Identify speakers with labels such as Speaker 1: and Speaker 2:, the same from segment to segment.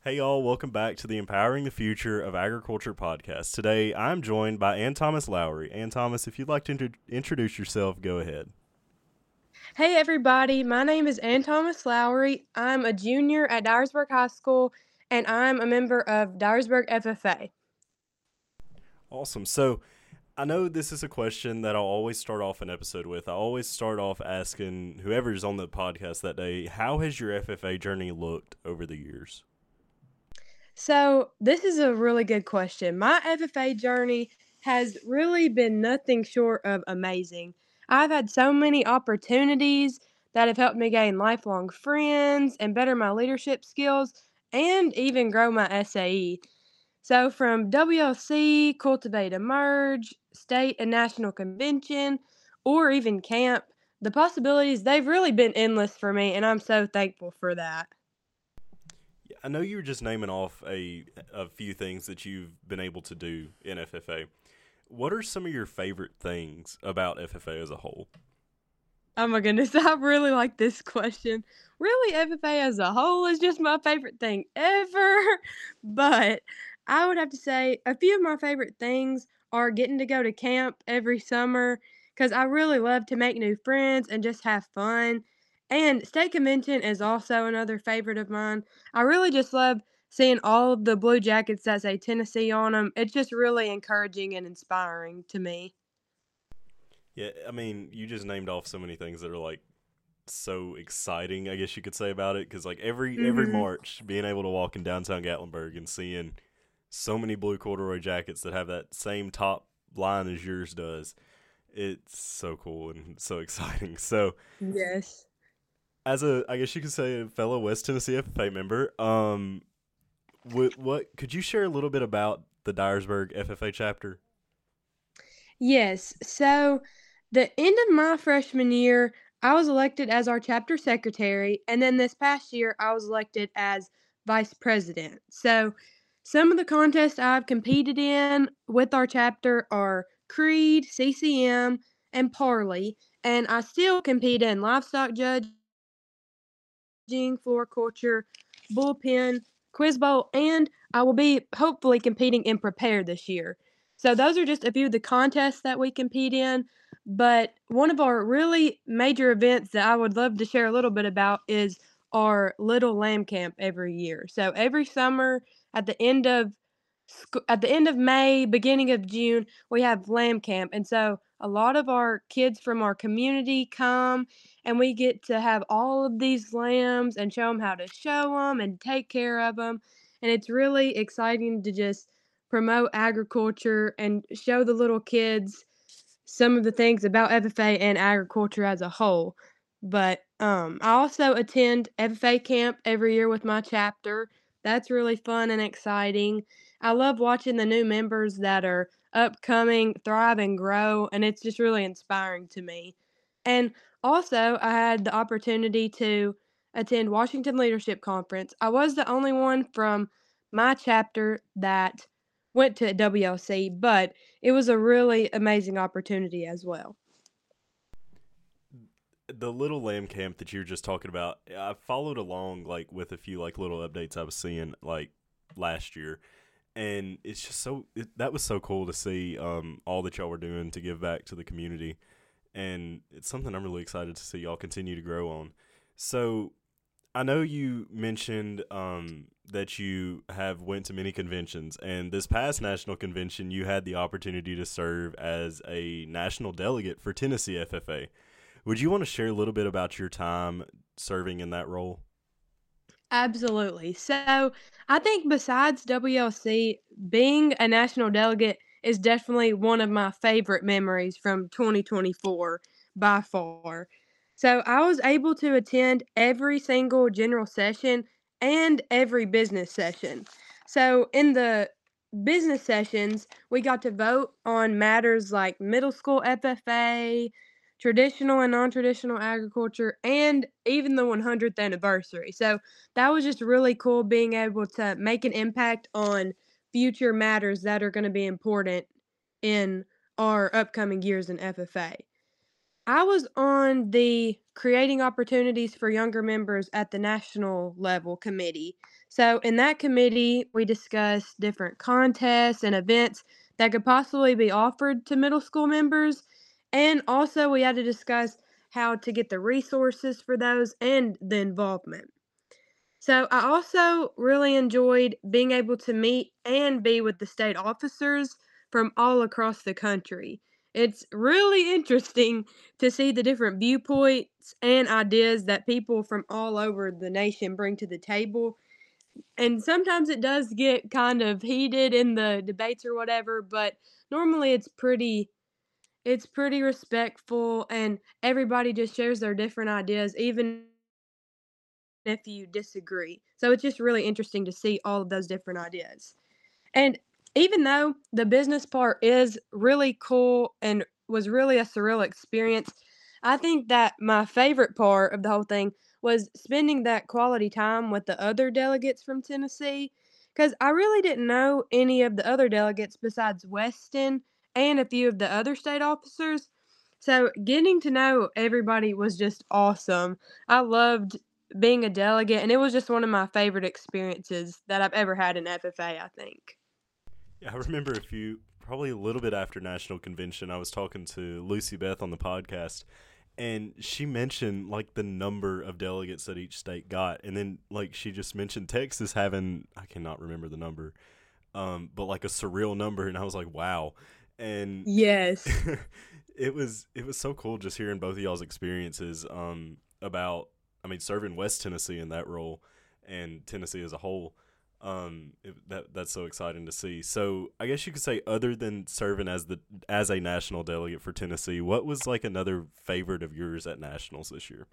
Speaker 1: Hey, y'all, welcome back to the Empowering the Future of Agriculture podcast. Today, I'm joined by Ann Thomas Lowry. Ann Thomas, if you'd like to introduce yourself, go ahead.
Speaker 2: Hey everybody, my name is Ann Thomas Lowry. I'm a junior at Dyersburg High School and I'm a member of Dyersburg FFA.
Speaker 1: Awesome. So, I know this is a question that I'll always start off an episode with. I always start off asking whoever's on the podcast that day, how has your FFA journey looked over the years?
Speaker 2: So, this is a really good question. My FFA journey has really been nothing short of amazing. I've had so many opportunities that have helped me gain lifelong friends and better my leadership skills and even grow my SAE. So, from WLC, Cultivate Emerge, state and national convention, or even camp, the possibilities, they've really been endless for me, and I'm so thankful for that.
Speaker 1: I know you were just naming off a few things that you've been able to do in FFA. What are some of your favorite things about FFA as a whole?
Speaker 2: Oh my goodness, I really like this question. Really, FFA as a whole is just my favorite thing ever. But I would have to say a few of my favorite things are getting to go to camp every summer because I really love to make new friends and just have fun. And state convention is also another favorite of mine. I really just love seeing all of the blue jackets that say Tennessee on them. It's just really encouraging and inspiring to me.
Speaker 1: Yeah, I mean, you just named off so many things that are like so exciting, I guess you could say about it, because like every
Speaker 2: Mhm.
Speaker 1: March, being able to walk in downtown Gatlinburg and seeing so many blue corduroy jackets that have that same top line as yours does, it's so cool and so exciting. So,
Speaker 2: Yes.
Speaker 1: as a, I guess you could say, a fellow West Tennessee FFA member, what could you share a little bit about the Dyersburg FFA chapter?
Speaker 2: Yes. So, the end of my freshman year, I was elected as our chapter secretary, and then this past year, I was elected as vice president. So, some of the contests I've competed in with our chapter are Creed, CCM, and Parley, and I still compete in livestock judging, floriculture, bullpen, quiz bowl, and I will be hopefully competing in prepare this year. So those are just a few of the contests that we compete in. But one of our really major events that I would love to share a little bit about is our Little Lamb Camp every year. So every summer at the end of at the end of May, beginning of June, we have lamb camp. And so a lot of our kids from our community come and we get to have all of these lambs and show them how to show them and take care of them. And it's really exciting to just promote agriculture and show the little kids some of the things about FFA and agriculture as a whole. But I also attend FFA camp every year with my chapter. That's really fun and exciting. I love watching the new members that are upcoming thrive and grow, and it's just really inspiring to me. And also, I had the opportunity to attend Washington Leadership Conference. I was the only one from my chapter that went to WLC, but it was a really amazing opportunity as well.
Speaker 1: The little lamb camp that you were just talking about, I followed along like with a few like little updates I was seeing like last year, and it's just that was so cool to see all that y'all were doing to give back to the community, and it's something I'm really excited to see y'all continue to grow on. So I know you mentioned that you have went to many conventions, and this past national convention, you had the opportunity to serve as a national delegate for Tennessee FFA. Would you want to share a little bit about your time serving in that role?
Speaker 2: Absolutely. So, I think besides WLC, being a national delegate is definitely one of my favorite memories from 2024 by far. So, I was able to attend every single general session and every business session. So, in the business sessions, we got to vote on matters like middle school FFA, traditional and non-traditional agriculture, and even the 100th anniversary. So, that was just really cool being able to make an impact on future matters that are gonna be important in our upcoming years in FFA. I was on the Creating Opportunities for Younger Members at the national level committee. So, in that committee, we discussed different contests and events that could possibly be offered to middle school members. And also, we had to discuss how to get the resources for those and the involvement. So, I also really enjoyed being able to meet and be with the state officers from all across the country. It's really interesting to see the different viewpoints and ideas that people from all over the nation bring to the table, and sometimes it does get kind of heated in the debates or whatever, but normally it's pretty respectful and everybody just shares their different ideas even if you disagree. So it's just really interesting to see all of those different ideas. And even though the business part is really cool and was really a surreal experience, I think that my favorite part of the whole thing was spending that quality time with the other delegates from Tennessee. Because I really didn't know any of the other delegates besides Weston and a few of the other state officers. So getting to know everybody was just awesome. I loved being a delegate, and it was just one of my favorite experiences that I've ever had in FFA, I think.
Speaker 1: Yeah, I remember probably a little bit after National Convention, I was talking to Lucy Beth on the podcast, and she mentioned like the number of delegates that each state got, and then like she just mentioned Texas having, I cannot remember the number, but like a surreal number, and I was like, wow, and
Speaker 2: Yes.
Speaker 1: it was so cool just hearing both of y'all's experiences about, I mean, serving West Tennessee in that role and Tennessee as a whole. That's so exciting to see. So I guess you could say, other than serving as a national delegate for Tennessee, what was like another favorite of yours at nationals this year?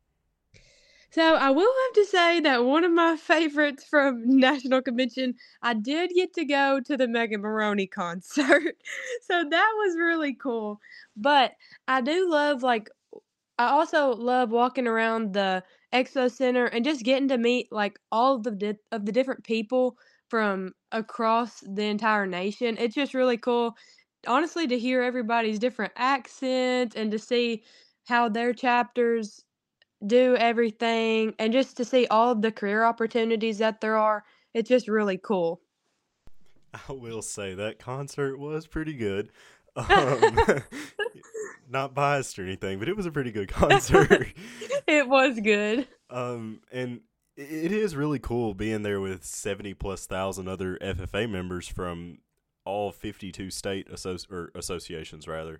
Speaker 2: So I will have to say that one of my favorites from National Convention, I did get to go to the Megan Maroney concert. So that was really cool. But I do love like I also love walking around the expo center and just getting to meet like all of the different people from across the entire nation. It's just really cool, honestly, to hear everybody's different accents and to see how their chapters do everything and just to see all of the career opportunities that there are. It's just really cool.
Speaker 1: I will say that concert was pretty good. Um, Not biased or anything, but it was a pretty good concert.
Speaker 2: It was good.
Speaker 1: And it is really cool being there with 70 plus thousand other FFA members from all 52 state associations rather.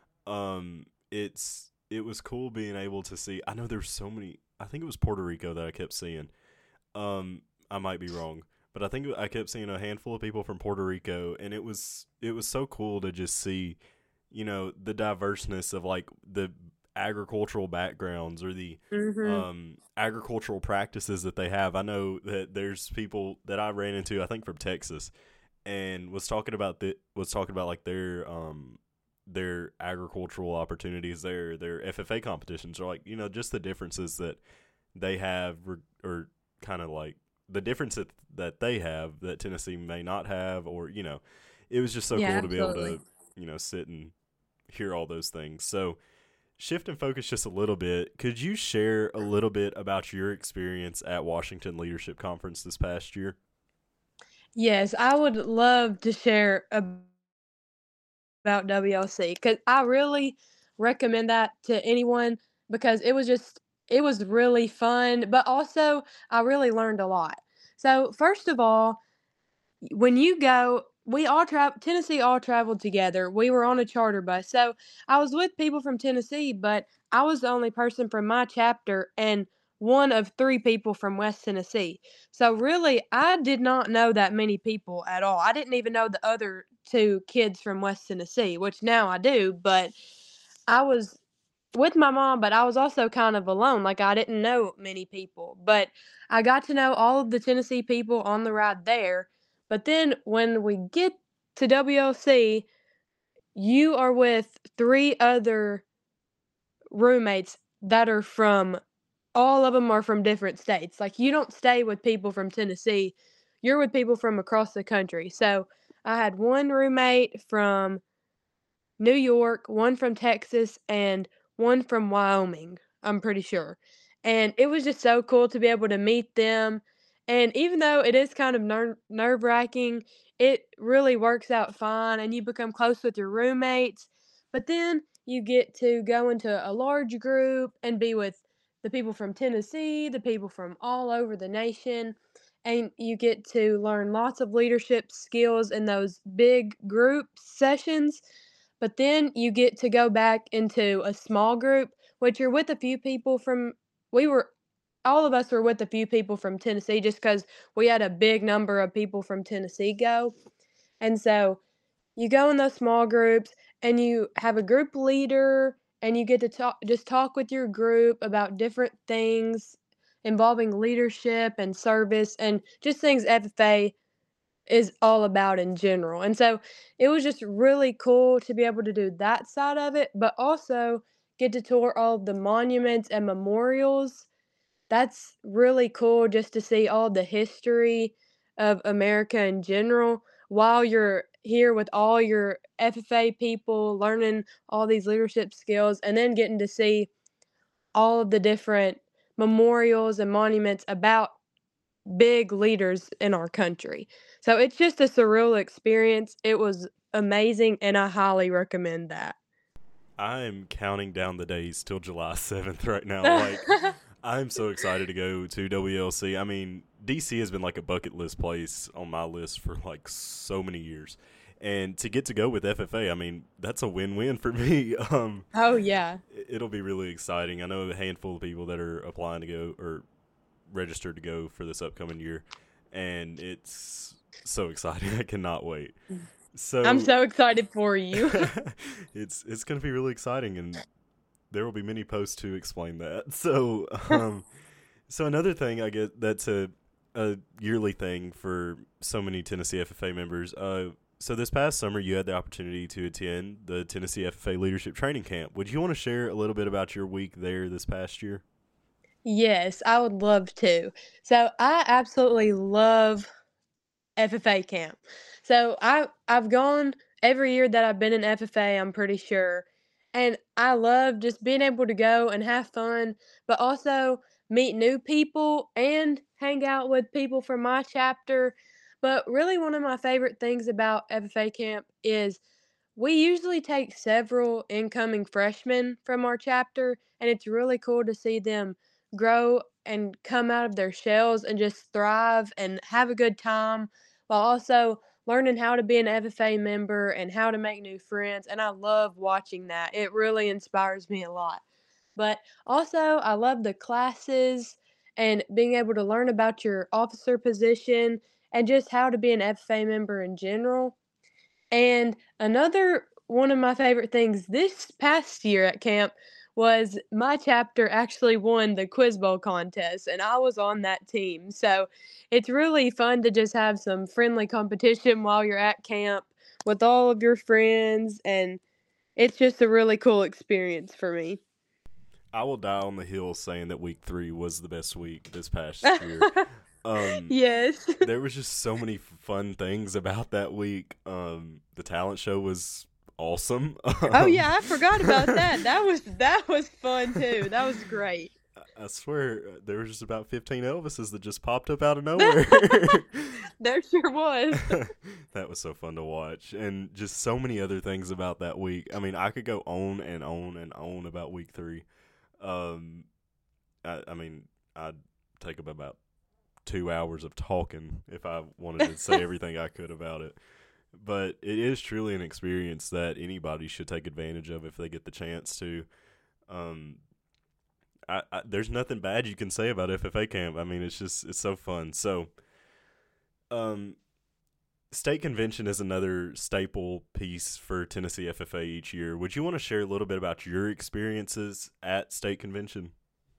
Speaker 1: It was cool being able to see. I know there's so many. I think it was Puerto Rico that I kept seeing. I might be wrong, but I think I kept seeing a handful of people from Puerto Rico, and it was so cool to just see, the diverseness of like the agricultural backgrounds or the
Speaker 2: Mhm.
Speaker 1: agricultural practices that they have. I know that there's people that I ran into, I think from Texas, and was talking about like their agricultural opportunities, their FFA competitions, or like just the differences that they have, or kind of like the difference that they have that Tennessee may not have, or it was just so
Speaker 2: Yeah,
Speaker 1: cool to be able
Speaker 2: absolutely.
Speaker 1: to sit and hear all those things. So shift and focus just a little bit. Could you share a little bit about your experience at Washington Leadership Conference this past year?
Speaker 2: Yes, I would love to share about WLC because I really recommend that to anyone because it was really fun, but also I really learned a lot. So, first of all, when you go, we all travel Tennessee all traveled together. We were on a charter bus. So, I was with people from Tennessee, but I was the only person from my chapter and one of 3 people from West Tennessee. So, really, I did not know that many people at all. I didn't even know the other 2 kids from West Tennessee, which now I do, but I was with my mom, but I was also kind of alone, like, I didn't know many people, but I got to know all of the Tennessee people on the ride there, but then when we get to WLC, you are with 3 other roommates that are from all of them are from different states, like, you don't stay with people from Tennessee, you're with people from across the country, so, I had 1 roommate from New York, 1 from Texas, and 1 from Wyoming, I'm pretty sure. And it was just so cool to be able to meet them And even though it is kind of nerve-wracking, it really works out fine and you become close with your roommates. But then you get to go into a large group and be with the people from Tennessee, the people from all over the nation, and you get to learn lots of leadership skills in those big group sessions. But then you get to go back into a small group, which you're with a few people from we were all of us were with a few people from Tennessee just because we had a big number of people from Tennessee go. And so you go in those small groups and you have a group leader and you get to talk with your group about different things involving leadership and service and just things FFA is all about in general. And so it was just really cool to be able to do that side of it, but also get to tour all of the monuments and memorials. That's really cool just to see all the history of America in general while you're here with all your FFA people, learning all these leadership skills, and then getting to see all of the different memorials and monuments about big leaders in our country. So it's just a surreal experience. It was amazing, and I highly recommend that.
Speaker 1: I'm counting down the days till July 7th right now. Like, I'm so excited to go to WLC. I mean, DC has been like a bucket list place on my list for like so many years. And to get to go with FFA, I mean, that's a win-win for me.
Speaker 2: Oh, yeah.
Speaker 1: It'll be really exciting. I know a handful of people that are applying to go or registered to go for this upcoming year, and it's so exciting. I cannot wait.
Speaker 2: I'm
Speaker 1: So
Speaker 2: so excited for you.
Speaker 1: it's going to be really exciting, and there will be many posts to explain that. So so another thing, I get that's a yearly thing for so many Tennessee FFA members. So this past summer, you had the opportunity to attend the Tennessee FFA Leadership Training Camp. Would you want to share a little bit about your week there this past year?
Speaker 2: Yes, I would love to. So I absolutely love FFA camp. So I've gone every year that I've been in FFA, I'm pretty sure. And I love just being able to go and have fun, but also meet new people and hang out with people from my chapter. But really one of my favorite things about FFA camp is we usually take several incoming freshmen from our chapter, and it's really cool to see them grow and come out of their shells and just thrive and have a good time while also learning how to be an FFA member and how to make new friends. And I love watching that. It really inspires me a lot. But also, I love the classes and being able to learn about your officer position and just how to be an FFA member in general. And another one of my favorite things this past year at camp was my chapter actually won the Quiz Bowl contest, and I was on that team. So it's really fun to just have some friendly competition while you're at camp with all of your friends, and it's just a really cool experience for me.
Speaker 1: I will die on the hill saying that week 3 was the best week this past year. Um,
Speaker 2: Yes.
Speaker 1: there was just so many fun things about that week. The talent show was awesome.
Speaker 2: Oh yeah, I forgot about that. That was fun too. That was great.
Speaker 1: I swear there was just about 15 Elvises that just popped up out of nowhere.
Speaker 2: There sure was.
Speaker 1: That was so fun to watch, and just so many other things about that week. I mean, I could go on and on and on about week 3. Um, I mean, I'd take up about 2 hours of talking if I wanted to say everything I could about it. But it is truly an experience that anybody should take advantage of if they get the chance to. Um, there's nothing bad you can say about FFA camp. I mean, it's so fun. So, um, state convention is another staple piece for Tennessee FFA each year. Would you want to share a little bit about your experiences at state convention?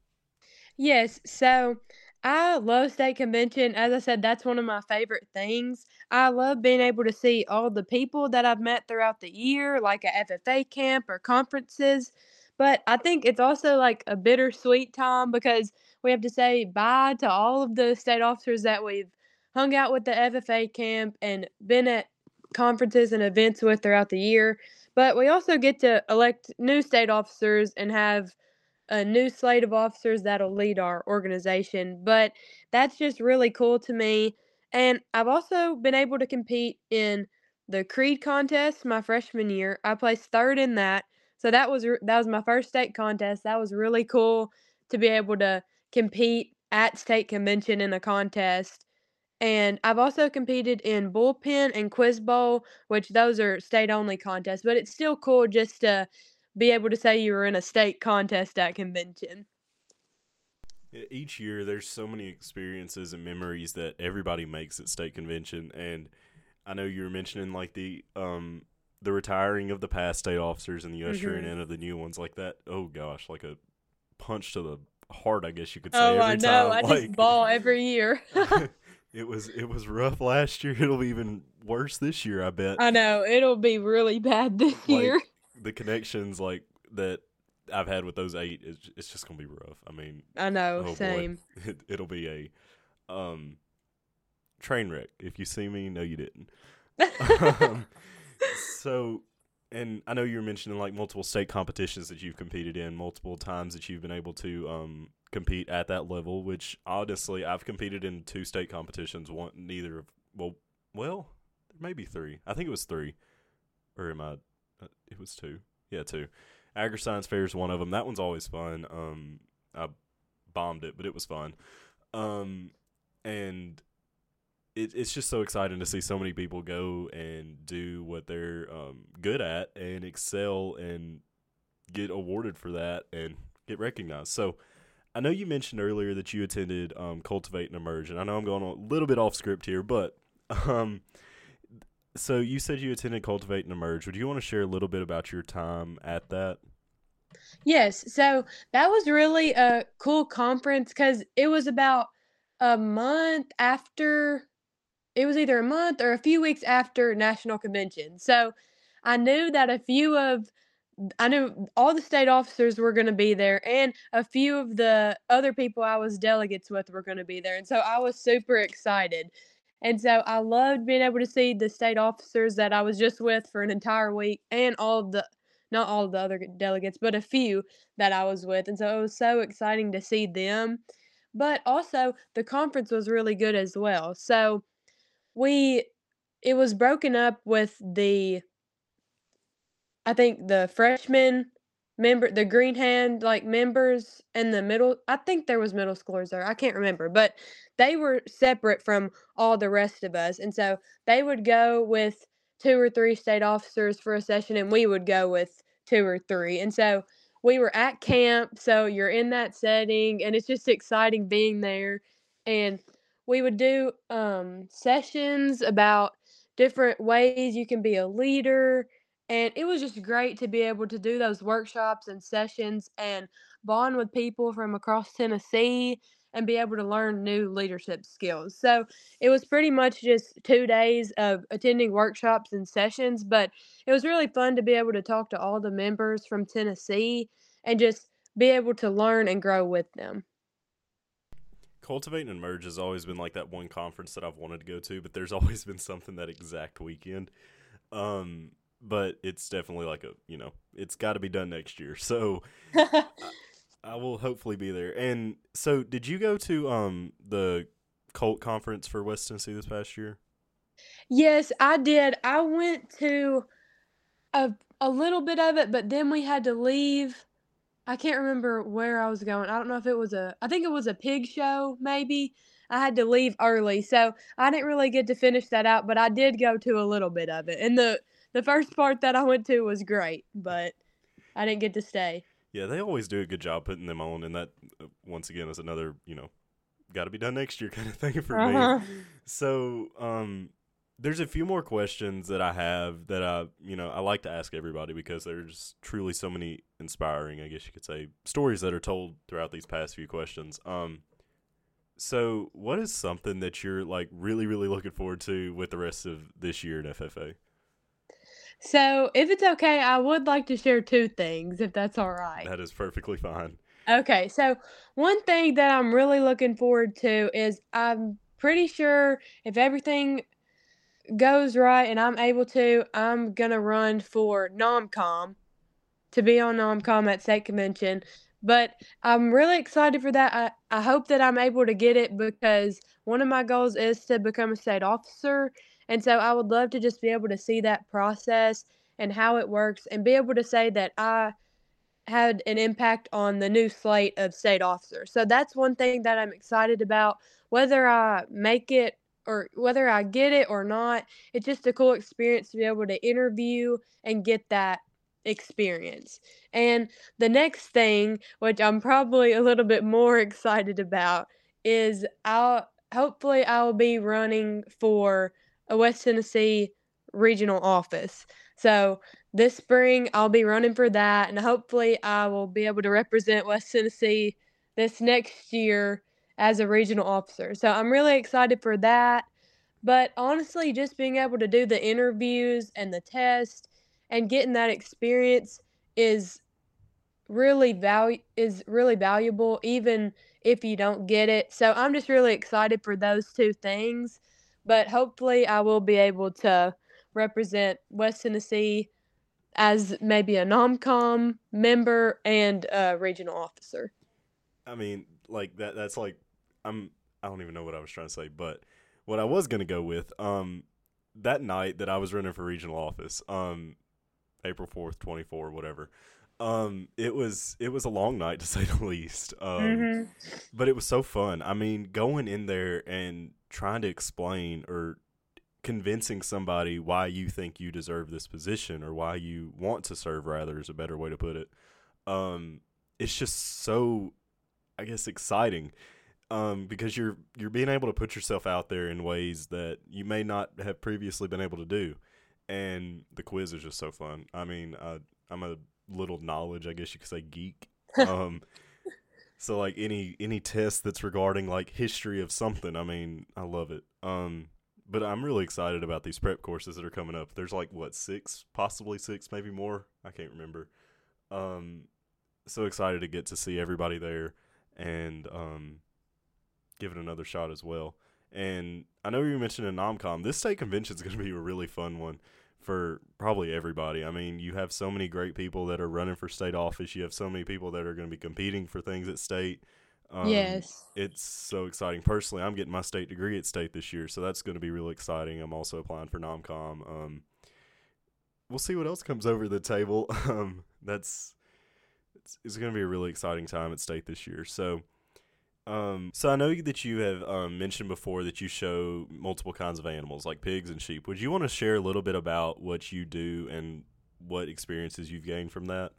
Speaker 2: Yes, so I love state convention. As I said, that's one of my favorite things. I love being able to see all the people that I've met throughout the year, like at FFA camp or conferences. But I think it's also like a bittersweet time because we have to say bye to all of the state officers that we've hung out with the FFA camp and been at conferences and events with throughout the year. But we also get to elect new state officers and have a new slate of officers that'll lead our organization. But that's just really cool to me. And I've also been able to compete in the Creed contest my freshman year. I placed 3rd in that. So that was my first state contest. That was really cool to be able to compete at state convention in a contest. And I've also competed in bullpen and quiz bowl, which those are state only contests, but it's still cool just to be able to say you were in a state contest at convention.
Speaker 1: Each year, there's so many experiences and memories that everybody makes at state convention, and I know you were mentioning like the retiring of the past state officers and the ushering
Speaker 2: Mhm.
Speaker 1: in of the new ones like that. Oh gosh, like a punch to the heart, I guess you could say
Speaker 2: Oh, I
Speaker 1: every
Speaker 2: know.
Speaker 1: time.
Speaker 2: I just
Speaker 1: Like
Speaker 2: bawl every year.
Speaker 1: it was rough last year. It'll be even worse this year, I bet.
Speaker 2: I know. It'll be really bad this year.
Speaker 1: Like the connections like that I've had with those eight is it's just gonna be rough. I mean,
Speaker 2: I know.
Speaker 1: oh boy,
Speaker 2: Same.
Speaker 1: it'll be a train wreck. If you see me, no, you didn't. Um, so, and I know you were mentioning like multiple state competitions that you've competed in, multiple times that you've been able to compete at that level. Which honestly, I've competed in 2 state competitions. One, neither of well, there may be 3. I think it was 3, or am I? It was 2. Yeah, 2. Agri Science Fair is one of them. That one's always fun. I bombed it, but it was fun. Um, and it's just so exciting to see so many people go and do what they're good at and excel and get awarded for that and get recognized. So I know you mentioned earlier that you attended Cultivate and Emerge, and I know I'm going a little bit off script here, but um, so you said you attended Cultivate and Emerge. Would you want to share a little bit about your time at that?
Speaker 2: Yes, so that was really a cool conference because it was about a month after it was either a month or a few weeks after national convention. So I knew that I knew all the state officers were gonna be there, and a few of the other people I was delegates with were gonna be there, and so I was super excited. And so I loved being able to see the state officers that I was just with for an entire week and all of the not all of the other delegates, but a few that I was with, and so it was so exciting to see them. But also, the conference was really good as well. So, we it was broken up with I think the freshman the green hand, like, members and the middle I think there was middle schoolers there, I can't remember, but they were separate from all the rest of us, and so they would go with 2 or 3 state officers for a session, and we would go with 2 or 3, and so we were at camp, so you're in that setting, and it's just exciting being there, and we would do, sessions about different ways you can be a leader, and it was just great to be able to do those workshops and sessions and bond with people from across Tennessee and be able to learn new leadership skills. So it was pretty much just 2 days of attending workshops and sessions, but it was really fun to be able to talk to all the members from Tennessee and just be able to learn and grow with them.
Speaker 1: Cultivate and Emerge has always been like that one conference that I've wanted to go to, but there's always been something that exact weekend. Um, but it's definitely like it's got to be done next year. So I, I will hopefully be there. And so, did you go to the Colt conference for West Tennessee this past year?
Speaker 2: Yes, I did. I went to a a little bit of it, but then we had to leave. I can't remember where I was going. I don't know if it was I think it was a pig show, maybe. I had to leave early, so I didn't really get to finish that out, but I did go to a little bit of it. And the first part that I went to was great, but I didn't get to stay.
Speaker 1: Yeah, they always do a good job putting them on, and that once again is another got to be done next year kind of thing for me.
Speaker 2: Uh-huh.
Speaker 1: So, there's a few more questions that I have that I like to ask everybody because there's truly so many inspiring, I guess you could say, stories that are told throughout these past few questions. So what is something that you're like really, really looking forward to with the rest of this year in FFA?
Speaker 2: So, if it's okay, I would like to share 2 things, if that's alright.
Speaker 1: That is perfectly fine.
Speaker 2: Okay, so one thing that I'm really looking forward to is I'm pretty sure if everything goes right and I'm able to, I'm gonna run for NomCom to be on NomCom at state convention. But I'm really excited for that. I hope that I'm able to get it because one of my goals is to become a state officer. And so I would love to just be able to see that process and how it works and be able to say that I had an impact on the new slate of state officers. So that's one thing that I'm excited about. Whether I make it or whether I get it or not, it's just a cool experience to be able to interview and get that experience. And the next thing, which I'm probably a little bit more excited about, is I'll be running for a West Tennessee regional office. So this spring, I'll be running for that, and hopefully, I will be able to represent West Tennessee this next year as a regional officer. So I'm really excited for that. But honestly, just being able to do the interviews and the test and getting that experience is really valuable even if you don't get it. So I'm just really excited for those two things. But hopefully I will be able to represent West Tennessee as maybe a NomCom member and a regional officer.
Speaker 1: I mean, like that's like I don't even know what I was trying to say, but what I was gonna go with, that night that I was running for regional office, April 4th, 24, whatever. It was a long night to say the least.
Speaker 2: Mhm.
Speaker 1: But it was so fun. I mean, going in there and trying to explain or convincing somebody why you think you deserve this position or why you want to serve, rather, is a better way to put it. Um, it's just so, I guess, exciting. Because you're being able to put yourself out there in ways that you may not have previously been able to do, and the quiz is just so fun. I mean, I'm a little knowledge, I guess you could say, geek. Um, so like any test that's regarding like history of something, I mean, I love it. But I'm really excited about these prep courses that are coming up. There's like what, six, possibly six, maybe more. I can't remember. Um, so excited to get to see everybody there and give it another shot as well. And I know you mentioned a NomCom. This state convention is going to be a really fun one for probably everybody. I mean, you have so many great people that are running for state office. You have so many people that are going to be competing for things at state.
Speaker 2: Yes.
Speaker 1: It's so exciting. Personally, I'm getting my state degree at state this year, so that's going to be really exciting. I'm also applying for NomCom. We'll see what else comes over the table. That's it's going to be a really exciting time at state this year. So I know that you have mentioned before that you show multiple kinds of animals, like pigs and sheep. Would you want to share a little bit about what you do and what experiences you've gained from that?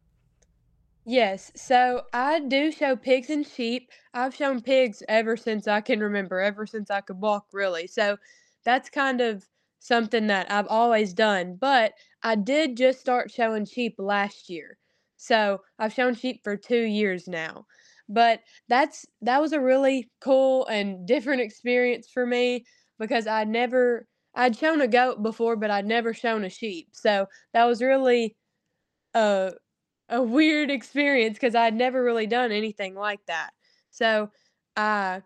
Speaker 2: Yes, so I do show pigs and sheep. I've shown pigs ever since I can remember, ever since I could walk, really. So that's kind of something that I've always done. But I did just start showing sheep last year. So I've shown sheep for 2 years now. But that was a really cool and different experience for me because I'd shown a goat before, but I'd never shown a sheep. So that was really uh a weird experience because 'cause I'd never really done anything like that. So, I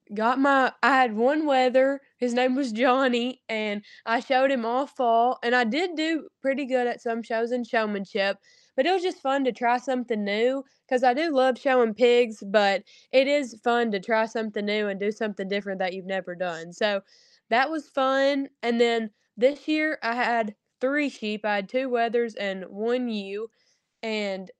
Speaker 2: I had one wether, his name was Johnny, and I showed him all fall, and I did do pretty good at some shows in showmanship, but it was just fun to try something new because I do love showing pigs, but it is fun to try something new and do something different that you've never done. So, that was fun, and then this year I had 3 sheep. I had 2 wethers and 1 ewe, and,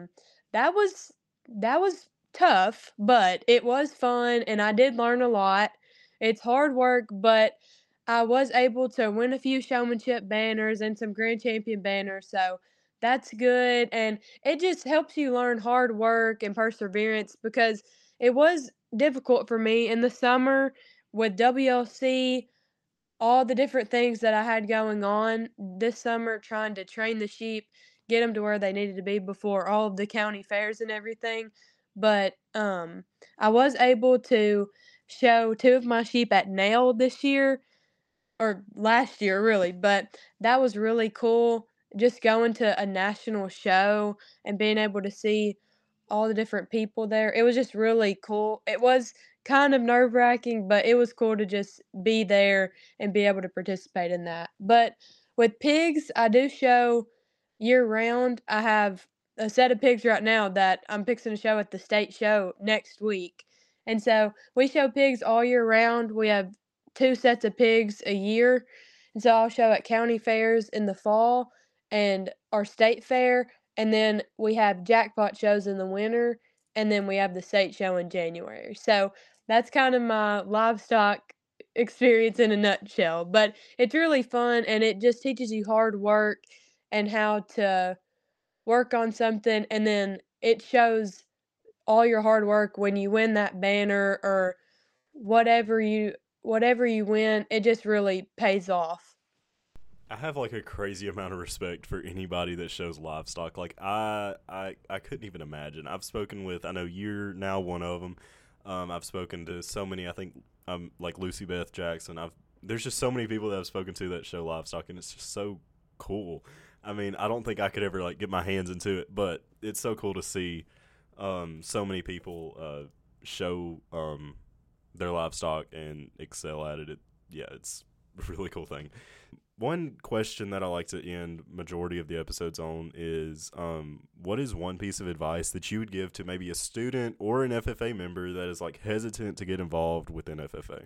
Speaker 2: that was tough, but it was fun, and I did learn a lot. It's hard work, but I was able to win a few showmanship banners and some grand champion banners, so that's good, and it just helps you learn hard work and perseverance because it was difficult for me in the summer with WLC, all the different things that I had going on this summer trying to train the sheep, get them to where they needed to be before all of the county fairs and everything. But I was able to show 2 of my sheep at Nail this year or last year really, but that was really cool just going to a national show and being able to see all the different people there. It was just really cool. It was kind of nerve-wracking, but it was cool to just be there and be able to participate in that. But with pigs, I do show year round. I have a set of pigs right now that I'm fixing to show at the state show next week. And so we show pigs all year round. We have 2 sets of pigs a year. And so I'll show at county fairs in the fall and our state fair, and then we have jackpot shows in the winter, and then we have the state show in January. So that's kind of my livestock experience in a nutshell. But it's really fun and it just teaches you hard work and how to work on something, and then it shows all your hard work when you win that banner or whatever you whatever you win, it just really pays off.
Speaker 1: I have like a crazy amount of respect for anybody that shows livestock. Like I couldn't even imagine. I've spoken with, I know you're now one of them. I've spoken to so many. I think like Lucy Beth Jackson. There's just so many people that I've spoken to that show livestock, and it's just so cool. I mean, I don't think I could ever like get my hands into it, but it's so cool to see so many people show their livestock and excel at it. Yeah, it's a really cool thing. One question that I like to end majority of the episodes on is what is one piece of advice that you would give to maybe a student or an FFA member that is like hesitant to get involved within FFA?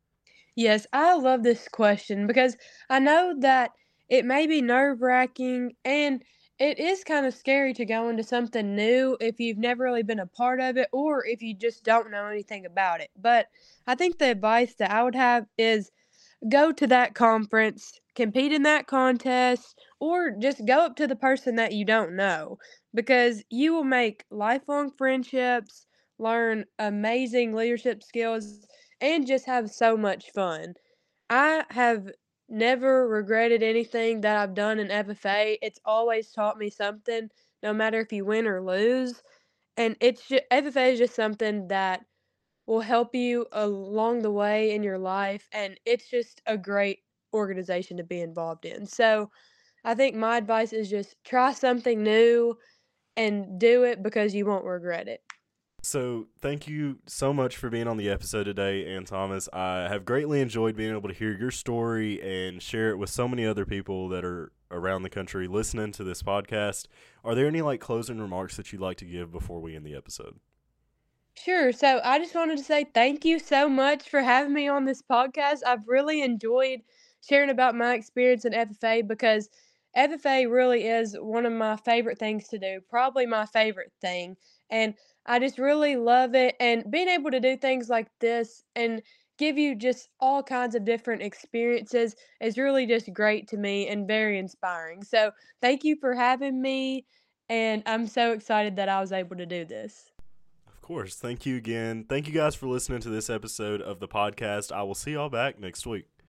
Speaker 2: Yes, I love this question because I know that it may be nerve-wracking and it is kind of scary to go into something new if you've never really been a part of it or if you just don't know anything about it. But I think the advice that I would have is go to that conference, compete in that contest, or just go up to the person that you don't know because you will make lifelong friendships, learn amazing leadership skills, and just have so much fun. I have never regretted anything that I've done in FFA. It's always taught me something, no matter if you win or lose. And FFA is just something that will help you along the way in your life, and it's just a great organization to be involved in. So, I think my advice is just try something new and do it because you won't regret it.
Speaker 1: So, thank you so much for being on the episode today, Ann Thomas. I have greatly enjoyed being able to hear your story and share it with so many other people that are around the country listening to this podcast. Are there any like closing remarks that you'd like to give before we end the episode?
Speaker 2: Sure. So I just wanted to say thank you so much for having me on this podcast. I've really enjoyed sharing about my experience in FFA because FFA really is one of my favorite things to do, probably my favorite thing. And I just really love it. And being able to do things like this and give you just all kinds of different experiences is really just great to me and very inspiring. So thank you for having me. And I'm so excited that I was able to do this.
Speaker 1: Of course. Thank you again. Thank you guys for listening to this episode of the podcast. I will see y'all back next week.